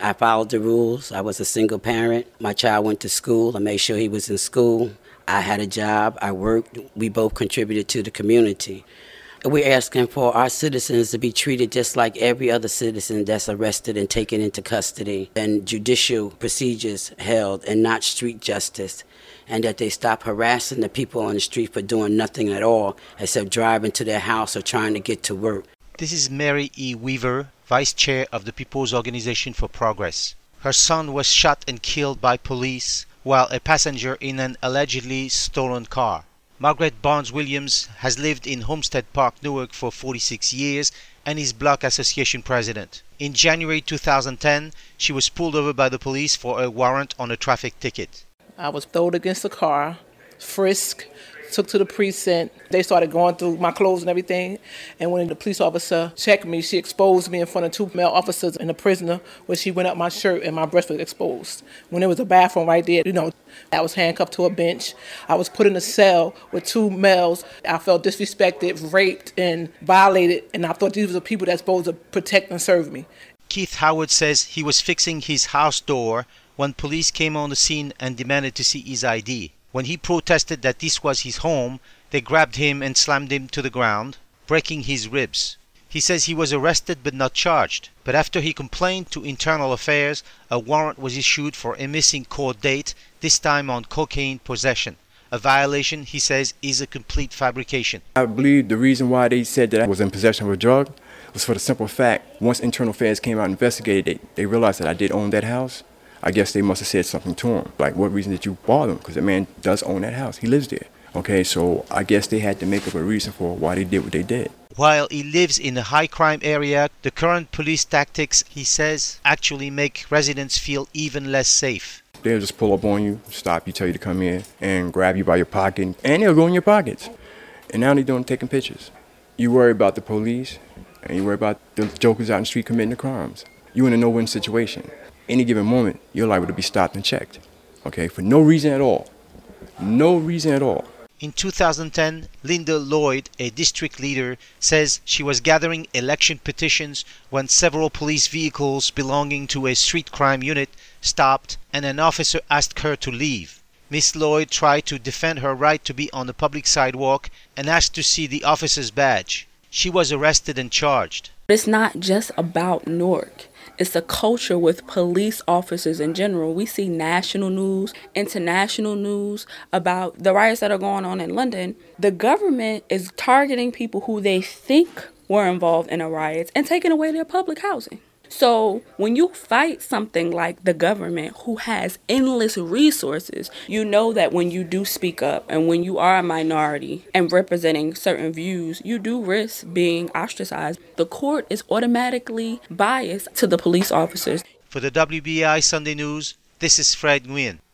I followed the rules. I was a single parent. My child went to school. I made sure he was in school. I had a job. I worked. We both contributed to the community. We're asking for our citizens to be treated just like every other citizen that's arrested and taken into custody, and judicial procedures held and not street justice, and that they stop harassing the people on the street for doing nothing at all except driving to their house or trying to get to work. This is Mary E. Weaver, Vice Chair of the People's Organization for Progress. Her son was shot and killed by police while a passenger in an allegedly stolen car. Margaret Barnes-Williams has lived in Homestead Park, Newark for 46 years and is Block Association President. In January 2010, she was pulled over by the police for a warrant on a traffic ticket. I was thrown against the car, frisked, took to the precinct. They started going through my clothes and everything. And when the police officer checked me, she exposed me in front of two male officers and a prisoner, where she went up my shirt and my breast was exposed. When there was a bathroom right there, I was handcuffed to a bench. I was put in a cell with two males. I felt disrespected, raped, and violated. And I thought these were the people that's supposed to protect and serve me. Keith Howard says he was fixing his house door when police came on the scene and demanded to see his ID. When he protested that this was his home, they grabbed him and slammed him to the ground, breaking his ribs. He says he was arrested but not charged. But after he complained to Internal Affairs, a warrant was issued for a missing court date, this time on cocaine possession. A violation, he says, is a complete fabrication. I believe the reason why they said that I was in possession of a drug was for the simple fact, once Internal Affairs came out and investigated, they realized that I did own that house. I guess they must have said something to him. Like, what reason did you bother him? Because the man does own that house. He lives there. Okay, so I guess they had to make up a reason for why they did what they did. While he lives in a high-crime area, the current police tactics, he says, actually make residents feel even less safe. They'll just pull up on you, stop you, tell you to come in, and grab you by your pocket, and they'll go in your pockets. And now they're doing taking pictures. You worry about the police, and you worry about the jokers out in the street committing the crimes. You're in a no-win situation. Any given moment, you're liable to be stopped and checked, okay, for no reason at all. No reason at all. In 2010, Linda Lloyd, a district leader, says she was gathering election petitions when several police vehicles belonging to a street crime unit stopped and an officer asked her to leave. Miss Lloyd tried to defend her right to be on the public sidewalk and asked to see the officer's badge. She was arrested and charged. It's not just about Newark. It's the culture with police officers in general. We see national news, international news about the riots that are going on in London. The government is targeting people who they think were involved in the riots and taking away their public housing. So when you fight something like the government, who has endless resources, you know that when you do speak up and when you are a minority and representing certain views, you do risk being ostracized. The court is automatically biased to the police officers. For the WBAI Sunday News, this is Fred Nguyen.